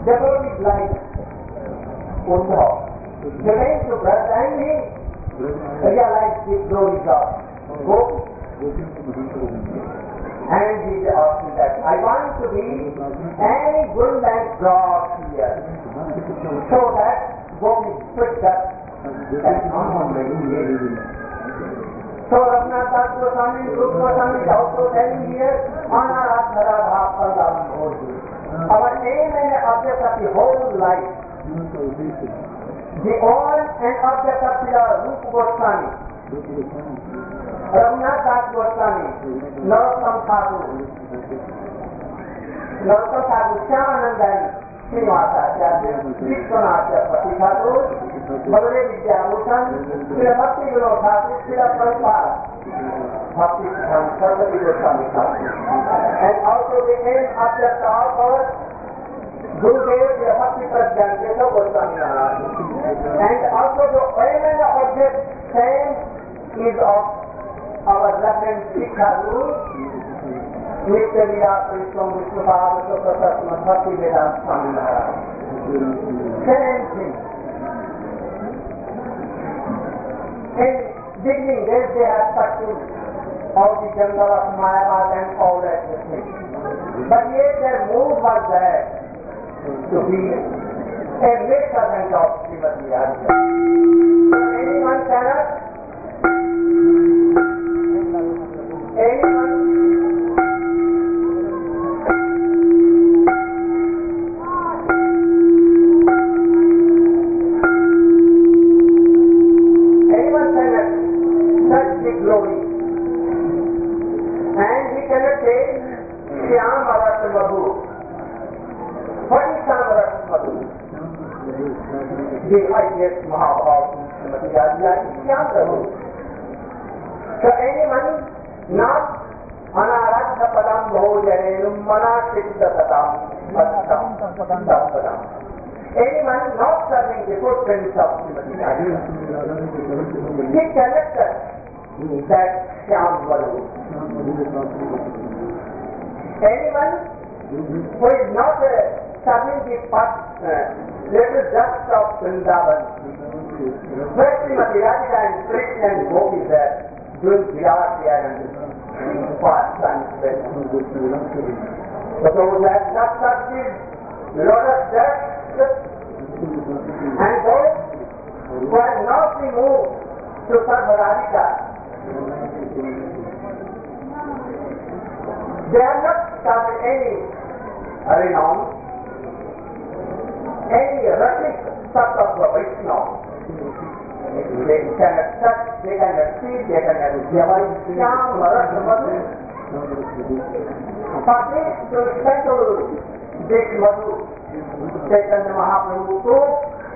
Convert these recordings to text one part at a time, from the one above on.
devotees like Uddhava, they came to Braj and he realized the glories of Gopi. And he asked me that I want to be any good and God here, so that Gopi picked up that honor. So Raghunath Das Goswami, Rupa Goswami is also telling here, Anarat Dharadha Pradam Bhoji. Our aim and object of the whole life, the aim and object of the Rupa Goswami, Raghunath Das Goswami, Narottam Thakur, Shyamanandani, Srinivasacharya, Vishwanatharya Thakur, Baladev Vidyabhushan, Srila Bhakti Vinod Thakur, Srila Prabhupada, Bhakti Saraswati Goswami Thakur. And also the aim object of our Gurudev, Srila Bhakti Prajnan Keshav Goswami Maharaj. And also the aim and object same is of our Reverend Sikha Guru, Nitya Leela Krishna Vishnupada Prasad Bhakti Vedanta Swami Maharaj. Same thing. In beginning days they have pursued all the jungle of Mayavad and all that thing. But yet their mood was there to be a great servant of Srimati Radhika. Anyone cannot, glory. And we cannot say Shyam Arat Madhu. What is Shyam Arat Madhu? The highest Mahabharata Srimati Radhika is Shyam Madhu. So anyone not Anaradha Padam Bhojanenum Manasiddha Padam Padam Padam. Anyone not serving the footprints of Srimati Radhika, he cannot touch that Shyam Madhu. Anyone who is not serving the little dust of Vrindavan, where Srimati Radhika and Krishna and Gopi there doing Virat there and fast and spend. But those that not touched is lot of dust, and those who have not been moved to serve Radhika, they have not started any renown, any rushing sort of Vaishnava. They cannot touch, they cannot see, they cannot Java, Shyam, Marat, Madhu. For this to settle this Madhu, Chaitanya Mahaprabhu took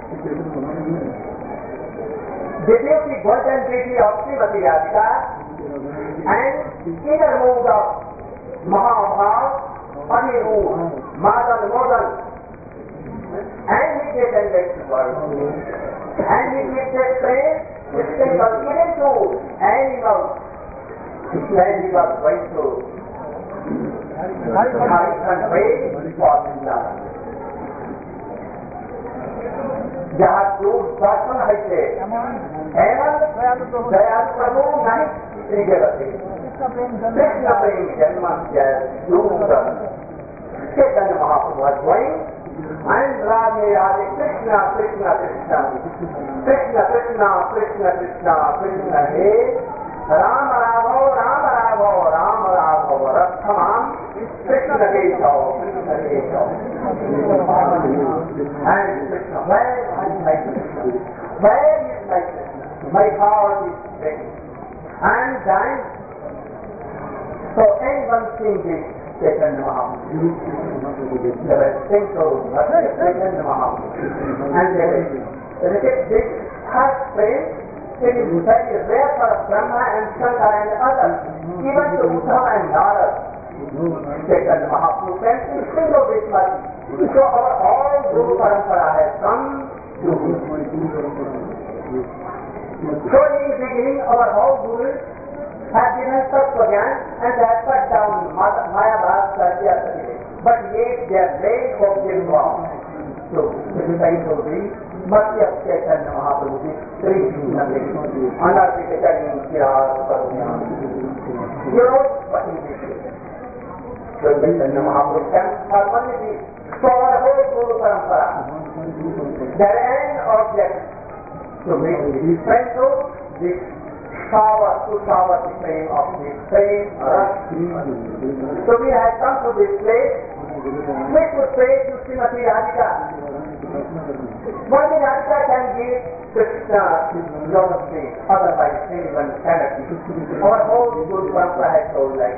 the beauty, golden beauty of Srimati Radhika and inner mood of Mahabhav, Anirudh, Madan, Modan, and he gave them that word. And he gave that praise, which they were given to animals, when he was going to fight and praise for himself. जहाँ दूर दर्शन है एवं दयाल प्रभु नहीं श्रीजगति कृष्ण प्रेम जन्म Chaitanya Mahaprabhu and Radhe Radhe Krishna Krishna Krishna Krishna Krishna Krishna Krishna Krishna He Ram Raghav Ram Raghav Ram Raghav Rakhamam Krishna Keshav Krishna Keshav. And Krishna, where is my Krishna? Where is my Krishna? My heart is ready. And then, so anyone seeing this Chaitanya Mahaprabhu, they will think of Chaitanya Mahaprabhu, and they will get this heart frame. It is very rare for Brahma and Shankar and others, even to Uddhava and Narad. Chaitanya Mahaprabhu can think of this much. So our all Guru Parampara has come to him. So in the beginning our all Gurus have given Tattva Gyan and they have cut down Mayabhas, Satya, but yet their brain was involved. So, this is time to be Bhakti of Chaitanya Mahaprabhu, Sri Nandini, Anarthika Chaitanya Siraj Parvya. You know what is this? So, Chaitanya Mahaprabhu can harmony for the whole Guru Parampara. Their end object to make the difference of this power to power the flame of this flame rush. So we have come to this place. We could pray to Srimati Radhika. Srimati Radhika can give Krishna lot of things, otherwise anyone cannot give. Our whole Guru Parampara has told like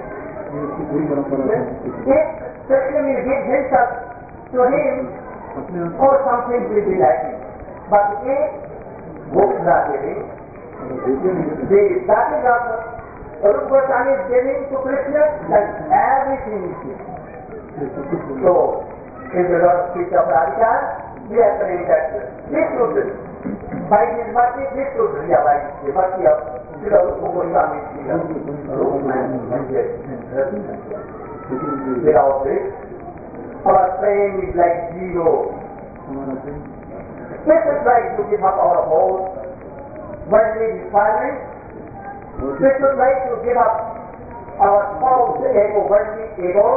if Krishna will give himself to him, or something will be lacking. But if books are giving, that is what Rupa Goswami is giving to Krishna, and everything is given. So, in the Lord speech of Radhika, we are saying that this should, by his mercy, this should realize the mercy of Srila Rupa Goswami, without this, our pain is like zero. This is like to give up our whole worldly defilement. This is like to give up our false ego, worldly ego.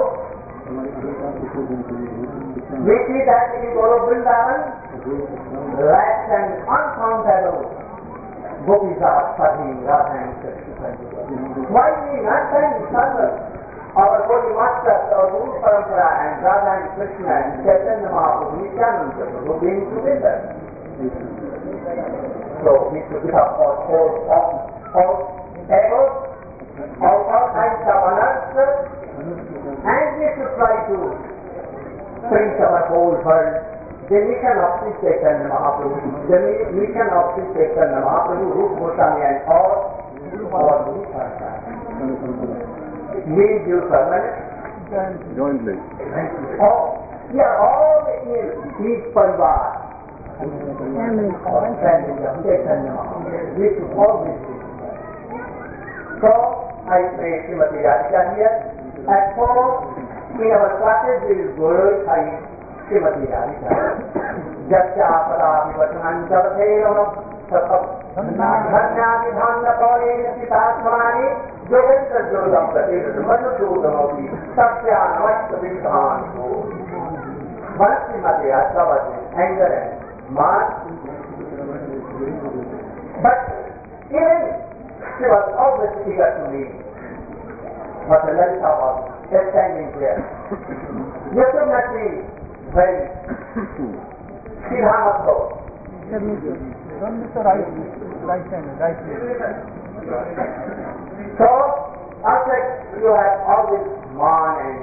We see that in Guru Vrindavan, lakhs and uncountable gopis are studying Radha and Krishna. Why we not thank our Holy Masters, our Guru Parampara and Radha and Krishna and Chaitanya Mahaprabhu, Nityananda Prabhu being together. So we should give up our whole ego, all kinds of unearths, and we should try to bring our whole world the mission of Sri Chaitanya Mahaprabhu, the mission of Sri Chaitanya Mahaprabhu, Rupa Goswami and all our Guru Parampara. Means you permanent? Jointly. Oh, we are all in each parivar. Family of Chaitanya Mahaprabhu. We should always be. So, I pray Srimati Radhika here. At home, in our classes, we will glorify Srimati Radhika. Jasya pada vivachanam javatero धन्यादि धान्यकालेन पितात्मानि Yogendra जोगम प्रतिष्ठ मनुष्योदमोपि सत्यानवश्य विद्वान् हो मनस्वी मध्ये अर्थवत् anger and man. But even she was always eager to me. But the Lalita was standing there. You should not be very Siddhamato. Don't miss the right hand. So, after you have always man and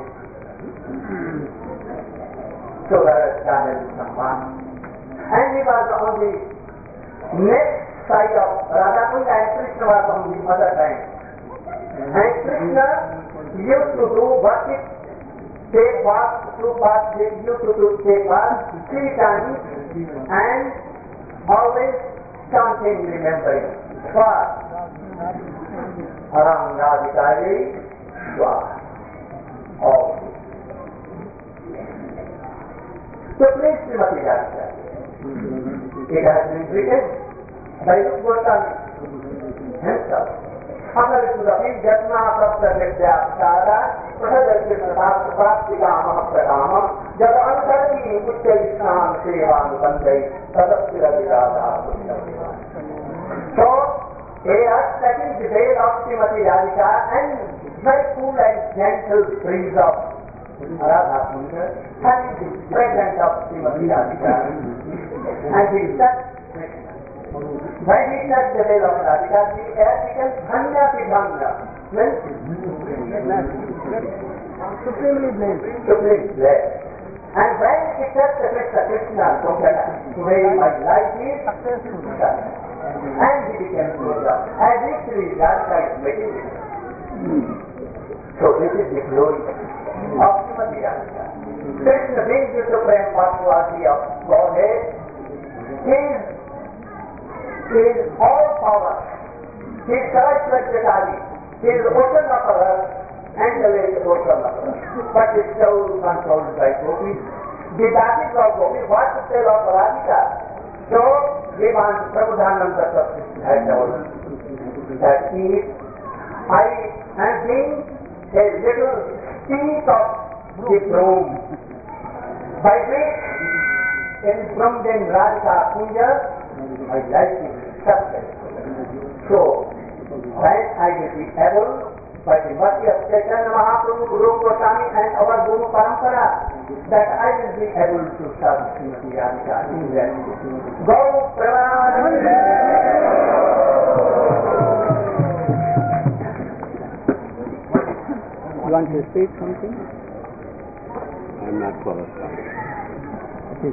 so that is channel Samman. And he was on the next side of Radhakund and Krishna was on the other side. And Krishna used to do worship, take bath, they used to take bath 3 times and always chanting, remembering. Swaha. Aram Radhikari Swaha. Always. So please Srimati Radhika. It has been written by Rupa Goswami himself. Amar Surapi Jatna Prapta Vidya Apsara Prahadakya Pratapta Praptikama Pratama Jada Antarki Ucca Isnam Srivan Bandai Tadapsira Virada Pushyaviva. So, they are setting the veil of Srimati Radhika and very cool and gentle breeze of Radha Kunda, having the presence of Srimati Radhika, and he touched Krishna. When he touched the veil of Radhika, the air became Dhanya Pidhanya, means Supremely blessed. supreme blessed. And when he touched the Krishna, the way my life is Successful. and he became closer. As if Sri Radhika is making it. So this is the glory of Srimati Radhika. Krishna being the supreme personality of Godhead is all power. He is Saraswati. He is the ocean of earth and the lake ocean of earth. But is still controlled by gopis Didactic law को भी what to tell of Radhika. So we want Prabhupada had told that if I am being a little stick of the broom, by which in Brahmin Radhika Puja, I like it subject. So when I will be able, by the mercy of Chaitanya Mahaprabhu, Guru Goswami and our Guru Parampara, that I will be able to serve Srimati Radhika in that. Go Pramanand! You want to say something? I'm not qualified. Okay.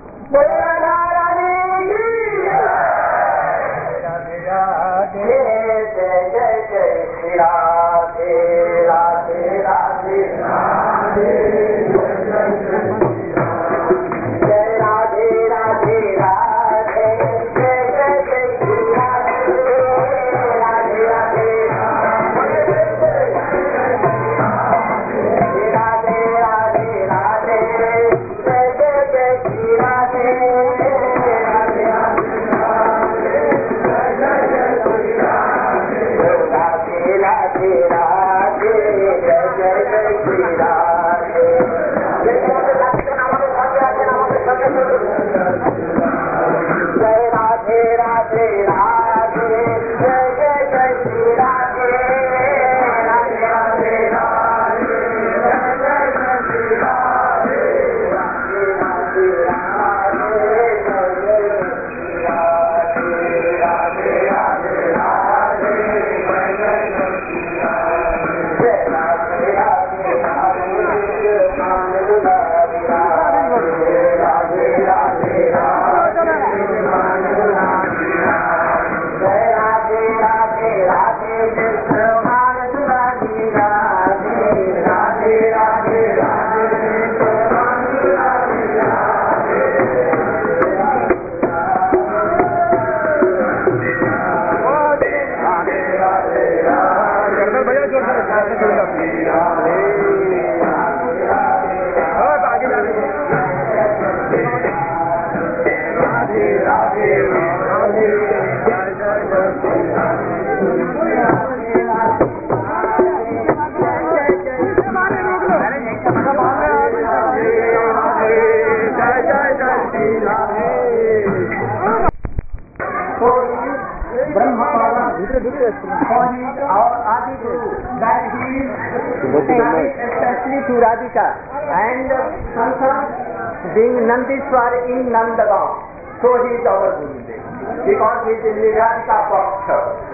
Especially to Radhika and being Nandishwar in Nandagaon, so he is our Gurudev because he is in the Radhika Bhakta.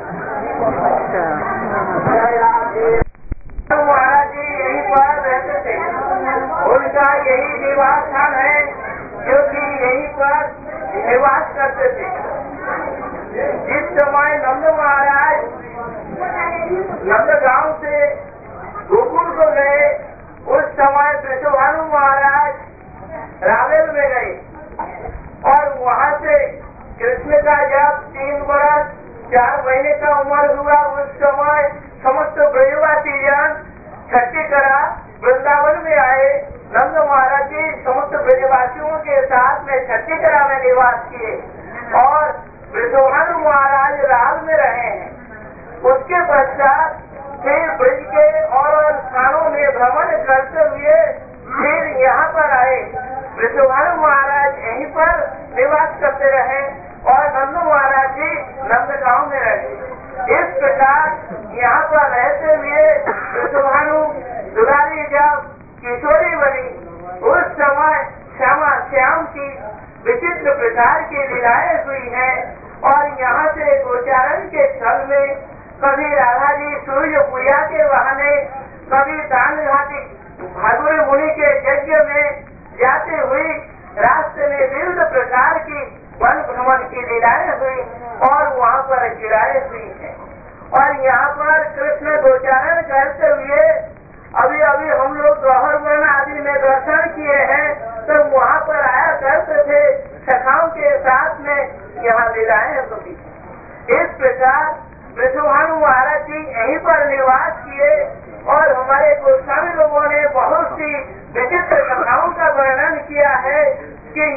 महाराज जी यहीं पर रहते थे, उनका यही निवास स्थान है क्योंकि यहीं पर निवास करते थे। जिस समय नंद महाराज नंदगांव से गोकुल को गए, उस समय वृषभानु महाराज रावेल में गए और वहाँ से कृष्ण का जब 3 बरस 4 महीने का उम्र हुआ, उस समय समस्त ब्रजवासी जन छठी करा वृंदावन में आए। नंद महाराज जी समस्त ब्रजवासियों के साथ में छठी करा में निवास किए और वृषभानु महाराज राल में रहे हैं। उसके पश्चात फिर ब्रज के और स्थानों में भ्रमण करते हुए फिर यहाँ पर आए। वृषभानु महाराज यहीं पर निवास करते रहे और नंद महाराज जी नंदगांव में रहे। इस प्रकार यहाँ पर रहते हुए वृषभानु दुलारी जब किशोरी बनी, उस समय श्याम की विचित्र प्रकार की लीलाएं हुई हैं और यहाँ से गोचारण के स्थल में कभी राधा जी सूर्य पूजा के बहाने, कभी दान घाटी भादुरी मुनि के यज्ञ में जाते हुए रास्ते में विविध प्रकार की वन भ्रमण की लीलाएं हुई और वहाँ पर क्रीड़ाएं हुई हैं। और यहाँ पर कृष्ण गोचारण करते हुए अभी अभी हम लोग गौहर वन आदि में दर्शन किए हैं, तो वहाँ पर आया करते थे सखाओं के साथ में, यहाँ लीलाएं होती। इस प्रकार वृषभानु महाराज जी यहीं पर निवास किए और हमारे गोस्वामी लोगों ने बहुत सी विचित्र कथाओं का वर्णन किया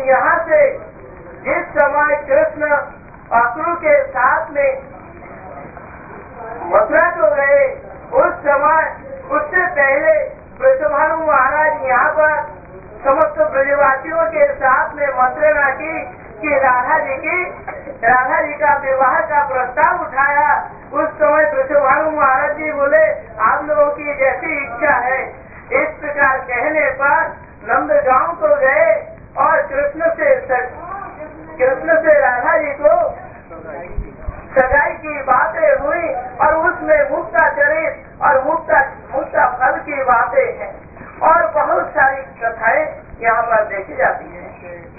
यहाँ से जिस समय कृष्ण असुर के साथ में मथुरा को गए, उस समय उससे पहले वृषभानु महाराज यहाँ पर समस्त ब्रजवासियों के साथ में मंत्रणा की कि राधा जी का विवाह का प्रस्ताव उठाया। उस समय वृषभानु महाराज जी बोले आप लोगों की जैसी इच्छा है। इस प्रकार कहने पर नंदगांव को गए और कृष्ण से राधा जी को सगाई की बातें हुई और उसमें मुक्ता चरित और मुक्ता फल की बातें हैं और बहुत सारी कथाएं यहाँ पर देखी जाती हैं।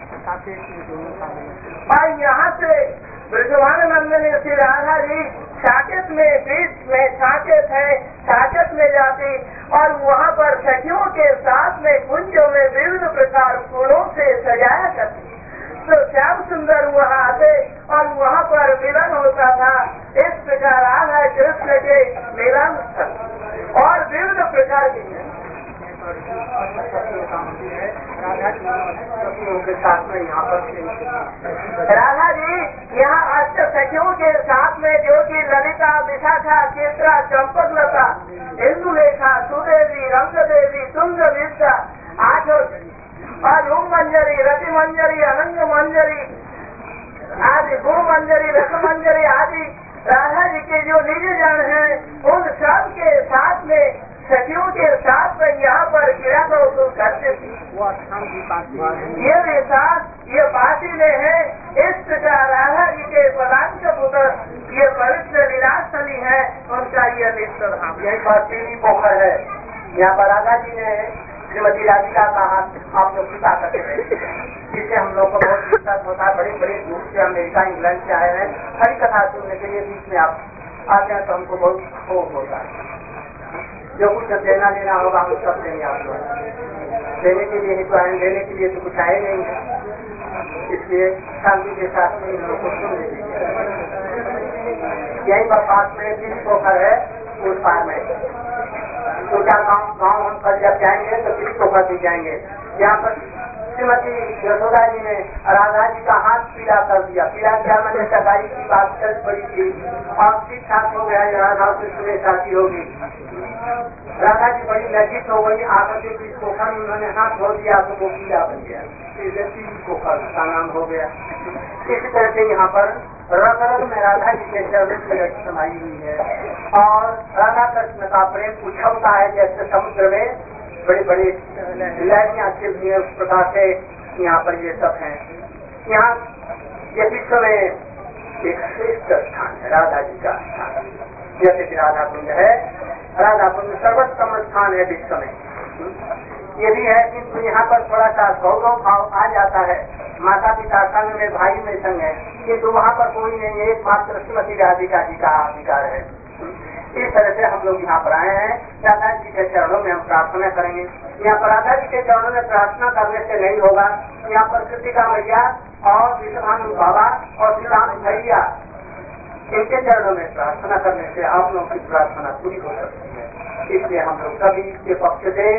और यहाँ से ब्रजभानुनंद ने श्री राधा जी साकेत में बीच में साकेत है, साकेत में जाती और वहाँ पर सखियों के साथ में कुंजों में विभिन्न प्रकार फूलों से सजाया करती। तो श्याम सुंदर वहाँ आते और वहाँ पर मिलन होता था। इस प्रकार राधा कृष्ण के मिलन स्थल और विभिन्न प्रकार के के साथ में यहाँ पर राधा जी यहाँ अष्ट सखियों के साथ में जो कि ललिता, विशाखा, चित्रा, चंपकलता, इंदुलेखा, सुदेवी, रंगदेवी, तुंग विद्या, आठों और रूप मंजरी, रति मंजरी, अनंग मंजरी आदि, गुरु मंजरी, रस मंजरी आदि राधा जी के जो निज जन हैं उन सब के साथ में सखियों के साथ में यहाँ पर क्रीड़ा को करते थे। ये विशाख ये बासी में है। इस प्रकार राधा जी के पदांक पुत्र ये पवित्र लीलास्थली है, उनका ये निश्चल धाम यही बासी पोखर है। यहाँ पर राधा जी ने श्रीमती राधिका का हाथ आप लोग कृपा करते हैं, जिससे हम लोग को बहुत दिक्कत होता है। बड़े बड़े दूर से अमेरिका, इंग्लैंड से आए हैं हरी कथा सुनने के लिए। बीच में आप आते हैं तो हमको बहुत क्षोभ होता है। जो कुछ देना लेना होगा हम सब देंगे। आप लोग देने के लिए ही तो आए, देने के लिए तो कुछ आए नहीं है। इसलिए शांति के साथ में इन लोग को सुन लीजिए। यही पर पास में तीन पोखर है, उस पार में दो चार गाँव हम कल जब जाएंगे तो किसी पोखर भी जाएंगे। यहाँ पर श्रीमती यशोदा जी ने राधा जी का हाथ पीला कर दिया। पीला किया मैंने सगाई की बात चल पड़ी थी और ठीक ठाक हो गया। राधा कृष्ण में शादी होगी। राधा जी बड़ी लज्जित हो गई। आकर के इस पोखर में उन्होंने हाथ धो दिया तो वो पीला बन गया। पोखर का नाम हो गया। इसी तरह से यहाँ पर रंग रंग में राधा जी के चरण की समाई हुई है और राधा कृष्ण का प्रेम उछलता है जैसे समुद्र में बड़ी बड़ी लहरियां चल रही है। उस प्रकार से यहाँ पर ये सब है। यहाँ ये विश्व में एक श्रेष्ठ स्थान है, राधा जी का स्थान। जैसे कि राधा कुंज है, राधा कुंज सर्वोत्तम स्थान है विश्व में। ये भी है कि यहाँ पर थोड़ा सा गौरव भाव आ जाता है। माता पिता संग में, भाई में संग है, किंतु वहाँ पर कोई नहीं है। एकमात्र श्रीमती राधिका जी का अधिकार है। इस तरह से हम लोग यहाँ पर आए हैं। राधा जी के चरणों में हम प्रार्थना करेंगे। यहाँ पर राधा जी के चरणों में प्रार्थना करने से नहीं होगा। यहाँ पर कृतिका मैया और विश्वभानु बाबा और श्री राम भैया इनके चरणों में प्रार्थना करने से आप लोगों की प्रार्थना पूरी हो सकती है। इसलिए हम लोग सभी के पक्ष से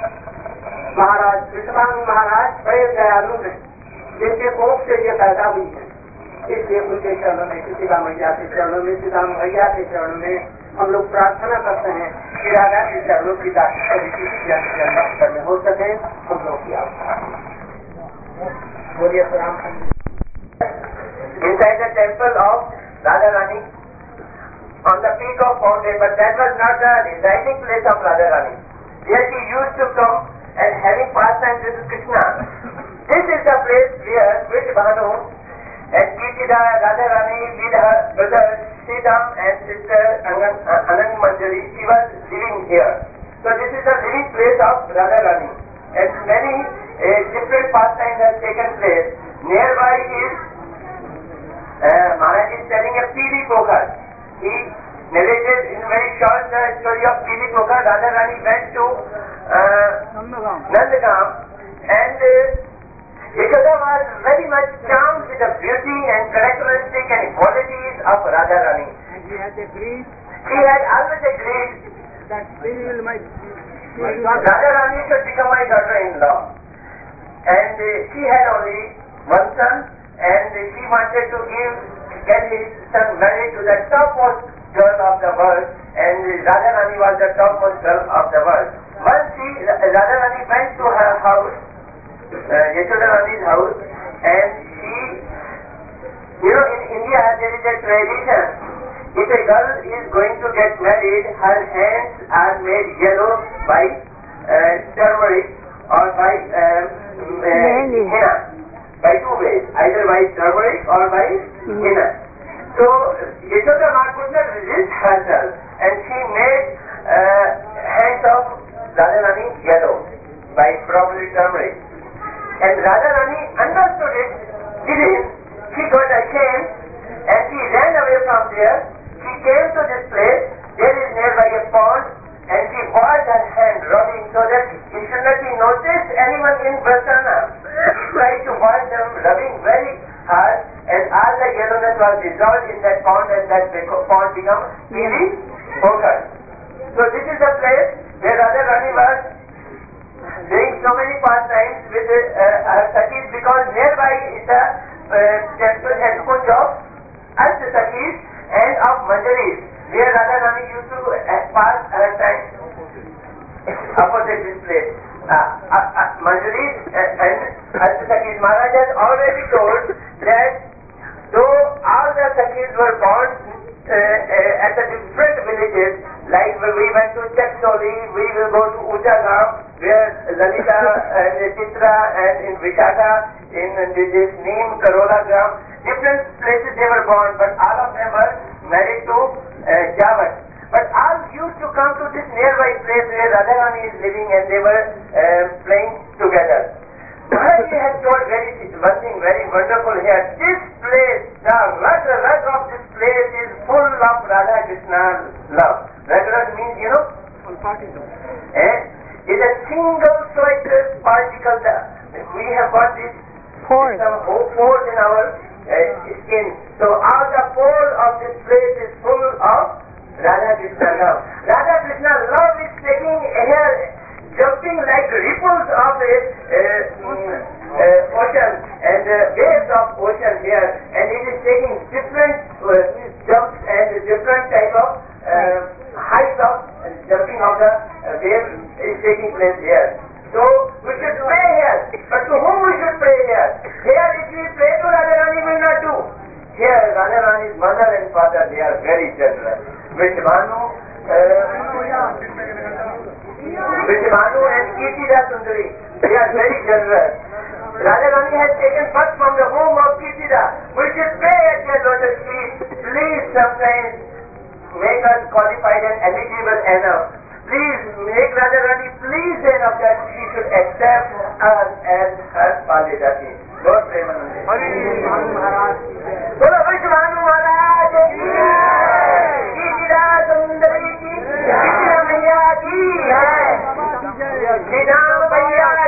महाराज विश्वभानु महाराज बड़े दयालु हैं, जिनके कोख से ये पैदा हुई है। इसलिए उनके चरणों में, कृतिका मैया के चरणों में, श्री राम भैया के चरणों में हम लोग प्रार्थना करते हैं कि राधा के चरणों की करने हो सके। हम लोग की बोलिए सलाम। Inside the temple of Radharani, on the peak of mountain, but that was not the residing place of Radharani. There she used to come and having pastimes with Krishna. This is the place where Vrishabhanu and Kirtida Radharani with her brother Sridham and sister Anang Manjari, she was living here. So this is the living place of Radharani. And many different pastimes have taken place. Nearby is Maharaj is telling a P.D. Pokhar. He narrated in very short the story of P.D. Pokhar. Radharani went to Nandagam and Yashoda was very much charmed with the beauty and characteristic and qualities of Radharani. And he had agreed. She had always agreed that she will Radharani should become my daughter-in-law. And she had only one son, and she wanted to get his son married to the topmost girl of the world, and Radharani was the topmost girl of the world. Once Radharani went to her house, Yashoda Rani's house, and she, in India there is a tradition. If a girl is going to get married, her hands are made yellow by turmeric or by henna. By two ways, either by turmeric or by henna. So Yashoda Ma could not resist herself, and she made hands of Radharani yellow by probably turmeric. And Radharani understood it, she got ashamed, and she ran away from there. She came to this place, there is nearby a pond, and she washed her hand rubbing so that it should not be noticed anyone in Barsana. She tried to wash them rubbing very hard, and all the yellowness was dissolved in that pond, and that pond became really focused. So this is the place where Radharani was doing so many pastimes with her Sakis, because nearby is the temple and Kunj of Sakis and of Manjaris, where Radharani used to pass her time opposite this place. Manjaris and Sakis. Maharaj has already told that though all the Sakis were born at the different villages, like we went to Chaksoli, we will go to Ujagam, where Lalita and Chitra, and in Vishaka, in this Neem, Karola Gram, different places they were born, but all of them were married to Javat. But all used to come to this nearby place where Radharani is living, and they were playing together. Maharaj has told one thing very wonderful here. This place, the rag of this place is full of Radha Krishna's love. Rag means, is a single solitary particle. We have got this pores in our skin. So all the pores of this place is full of Radha Krishna love. Radha Krishna love is taking here, jumping like ripples of the ocean and waves of ocean here, and it is taking different jumps and different type of heights of jumping of the wave is taking place here. So we should pray here, but to whom we should pray here? Here if we pray to Radharani, will not do. Here Radharani's mother and father, they are very generous. Vishvanu and Kirtida Sundari, they are very generous. Radharani has taken first from the home of Kirtida. We should pray at your lotus feet. Please sometimes make us qualified and eligible enough. Please make Radharani pleased enough that she should accept us as her Palidati. Lord Premanande. Bolo Vishvanu Maharaj ki jai. Kirtida Sundari ki jai. Kirtida Maiya ki jai. Nidam Bhaiya